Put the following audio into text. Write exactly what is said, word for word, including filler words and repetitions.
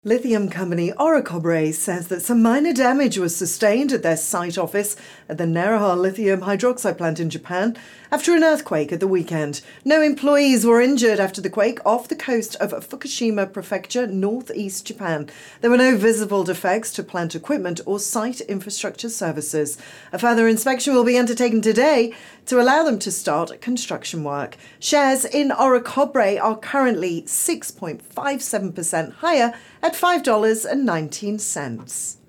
Lithium company Orocobre says that some minor damage was sustained at their site office at the Naraha lithium hydroxide plant in Japan after an earthquake at the weekend. No employees were injured after the quake off the coast of Fukushima Prefecture, northeast Japan. There were no visible defects to plant equipment or site infrastructure services. A further inspection will be undertaken today to allow them to start construction work. Shares in Orocobre are currently six point five seven percent higher at five dollars and nineteen cents.